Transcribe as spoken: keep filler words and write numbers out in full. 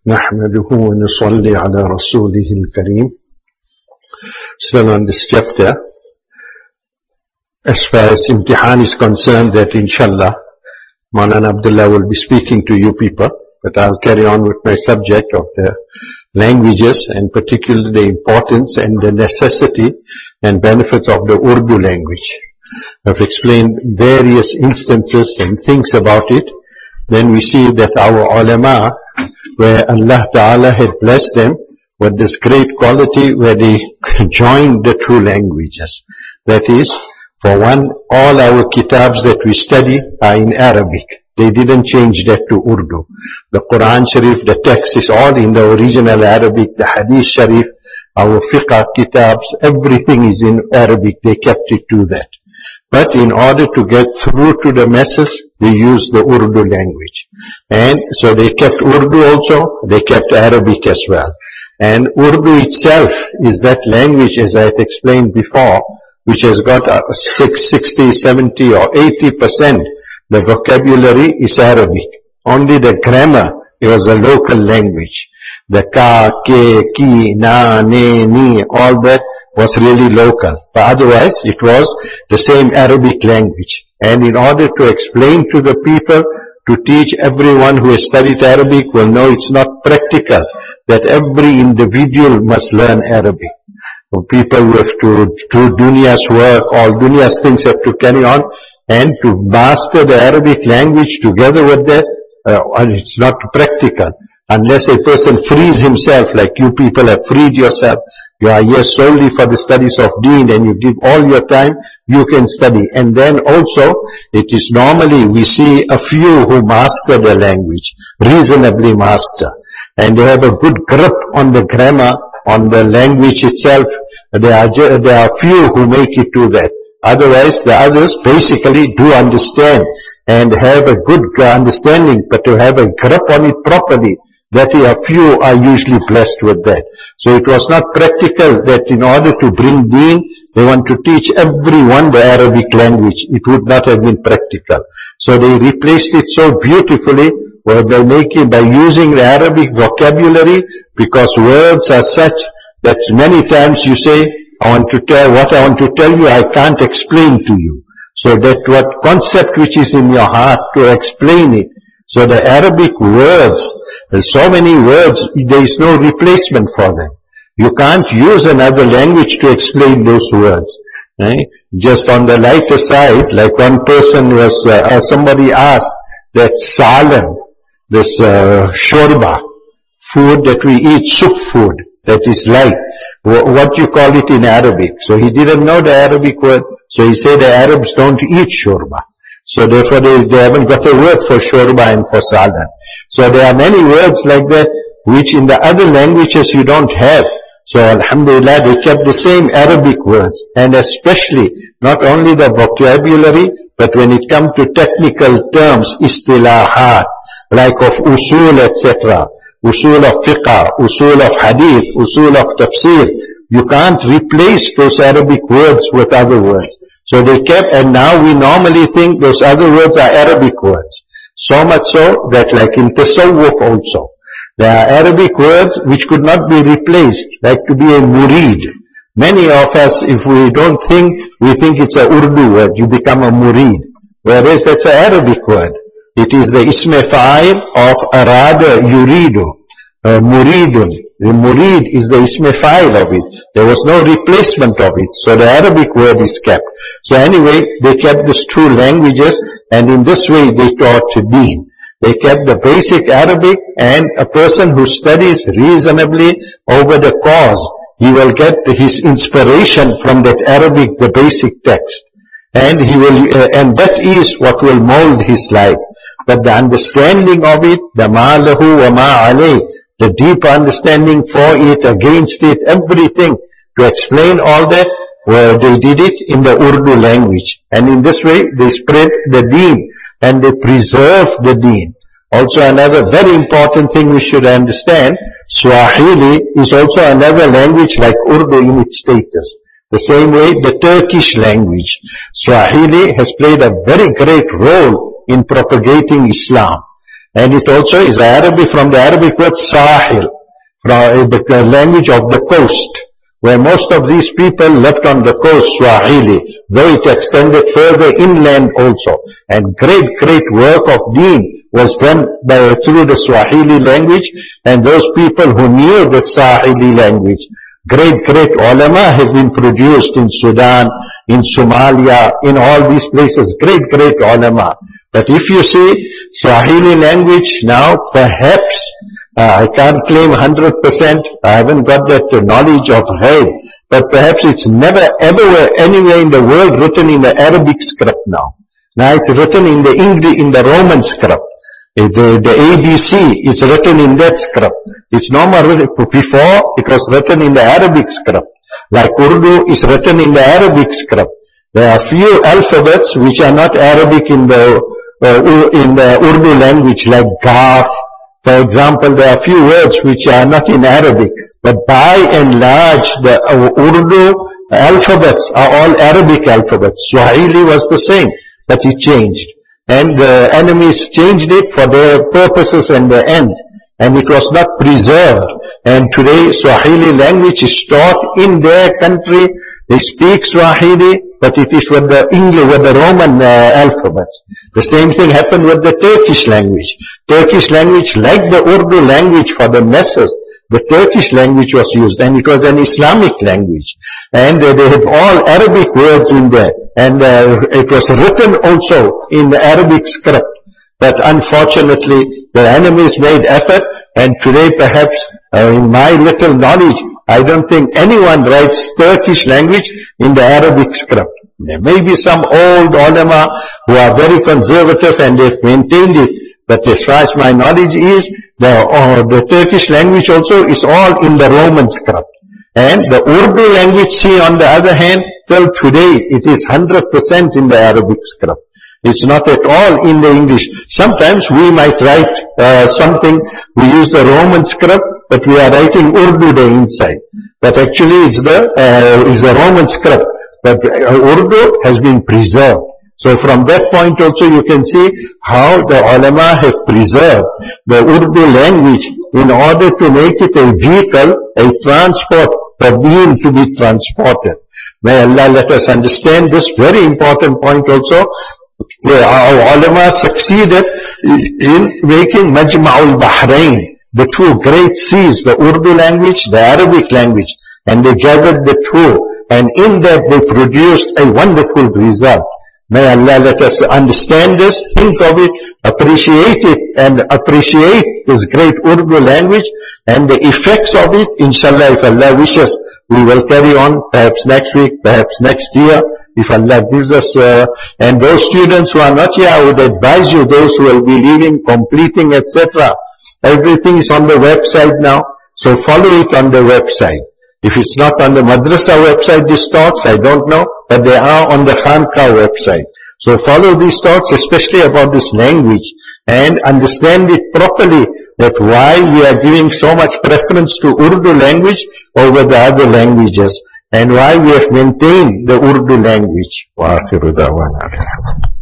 نحمده ونصلي على رسوله الكريم. Still on this chapter, as far as Imtihan is concerned, that inshallah Maulana Abdullah will be speaking to you people, but I'll carry on with my subject of the languages and particularly the importance and the necessity and benefits of the Urdu language. I've explained various instances and things about it. Then we see that our ulama, where Allah Ta'ala had blessed them with this great quality where they joined the two languages. That is, for one, all our kitabs that we study are in Arabic. They didn't change that to Urdu. The Quran Sharif, the text is all in the original Arabic. The Hadith Sharif, our fiqh kitabs, everything is in Arabic. They kept it to that. But in order to get through to the masses, they used the Urdu language. And so they kept Urdu also, they kept Arabic as well. And Urdu itself is that language, as I had explained before, which has got sixty, seventy or eighty percent. The vocabulary is Arabic. Only the grammar, it was a local language. The ka, ke, ki, na, ne, ni, all that was really local. But otherwise, it was the same Arabic language. And in order to explain to the people, to teach everyone who has studied Arabic will know it's not practical that every individual must learn Arabic. So people who have to do dunya's work, all dunya's things have to carry on, and to master the Arabic language together with that, uh, it's not practical. Unless a person frees himself, like you people have freed yourself, you are here solely for the studies of Deen and you give all your time, you can study. And then also, it is normally we see a few who master the language, reasonably master. And they have a good grip on the grammar, on the language itself. There are, there are few who make it to that. Otherwise, the others basically do understand and have a good understanding, but to have a grip on it properly, that a few are usually blessed with that. So it was not practical that in order to bring Deen, they want to teach everyone the Arabic language. It would not have been practical. So they replaced it so beautifully by making, by using the Arabic vocabulary, because words are such that many times you say, I want to tell, what I want to tell you, I can't explain to you. So that what concept which is in your heart, to explain it. So the Arabic words, there's so many words, there is no replacement for them. You can't use another language to explain those words. Right? Just on the lighter side, like one person was, uh, somebody asked that salam, this uh, shorba, food that we eat, soup food, that is light, what you call it in Arabic. So he didn't know the Arabic word, so he said the Arabs don't eat shorba. So therefore they, they haven't got a word for shorba and for salan. So there are many words like that, which in the other languages you don't have. So alhamdulillah, they kept the same Arabic words. And especially, not only the vocabulary, but when it comes to technical terms, istilahat, like of usul, et cetera. Usul of fiqh, usul of hadith, usul of tafsir. You can't replace those Arabic words with other words. So they kept, and now we normally think those other words are Arabic words. So much so that like in tasawwuf also, there are Arabic words which could not be replaced, like to be a murid. Many of us, if we don't think, we think it's a Urdu word, you become a murid. Whereas that's an Arabic word. It is the ism fa'il of arada yuridu, uh, muridun. The murid is the ism fa'il of it. There was no replacement of it. So the Arabic word is kept. So anyway, they kept these two languages, and in this way they taught Deen. They kept the basic Arabic, and a person who studies reasonably over the cause, he will get his inspiration from that Arabic, the basic text. And he will, uh, and that is what will mold his life. But the understanding of it, the ma lahu wa ma alayh, the deep understanding for it, against it, everything, to explain all that, well, they did it in the Urdu language. And in this way, they spread the Deen, and they preserved the Deen. Also another very important thing we should understand, Swahili is also another language like Urdu in its status. The same way the Turkish language. Swahili has played a very great role in propagating Islam. And it also is Arabic, from the Arabic word sahil, from the language of the coast, where most of these people lived on the coast, Swahili, though it extended further inland also. And great, great work of deen was done by, through the Swahili language, and those people who knew the Swahili language. Great, great ulama have been produced in Sudan, in Somalia, in all these places. Great, great ulama. But if you see Swahili language now, perhaps, uh, I can't claim one hundred percent, I haven't got that knowledge of head, but perhaps it's never ever anywhere in the world written in the Arabic script now. Now it's written in the English, in the Roman script. The, the A B C is written in that script. It's normal, before it was written in the Arabic script. Like Urdu is written in the Arabic script. There are few alphabets which are not Arabic in the, uh, in the Urdu language, like Gaf. For example, there are few words which are not in Arabic. But by and large, the uh, Urdu alphabets are all Arabic alphabets. Swahili was the same, but it changed. And the enemies changed it for their purposes and their end. And it was not preserved. And today Swahili language is taught in their country. They speak Swahili, but it is with the English, with the Roman uh, alphabets. The same thing happened with the Turkish language. Turkish language, like the Urdu language for the masses, the Turkish language was used, and it was an Islamic language. And uh, they have all Arabic words in there. And uh, it was written also in the Arabic script. But unfortunately, the enemies made effort, and today perhaps, uh, in my little knowledge, I don't think anyone writes Turkish language in the Arabic script. There may be some old ulama who are very conservative and they've maintained it. But as far as my knowledge is, the, uh, the Turkish language also is all in the Roman script. And the Urdu language, see, on the other hand, till today, it is one hundred percent in the Arabic script. It's not at all in the English. Sometimes we might write uh, something, we use the Roman script, but we are writing Urdu the inside. But actually it's the, uh, is the Roman script. But uh, Urdu has been preserved. So from that point also you can see how the ulama have preserved the Urdu language in order to make it a vehicle, a transport for being to be transported. May Allah let us understand this very important point also. Our ulama succeeded in making Majma'ul Bahrain, the two great seas, the Urdu language, the Arabic language, and they gathered the two, and in that they produced a wonderful result. May Allah let us understand this, think of it, appreciate it, and appreciate this great Urdu language, and the effects of it, inshallah, if Allah wishes, we will carry on, perhaps next week, perhaps next year, if Allah gives us, uh, and those students who are not here, I would advise you, those who will be leaving, completing, et cetera. Everything is on the website now, so follow it on the website. If it's not on the madrasa website, these talks, I don't know, but they are on the Khanqah website. So follow these talks, especially about this language, and understand it properly, that why we are giving so much preference to Urdu language over the other languages, and why we have maintained the Urdu language. Wa akhiru da'wana.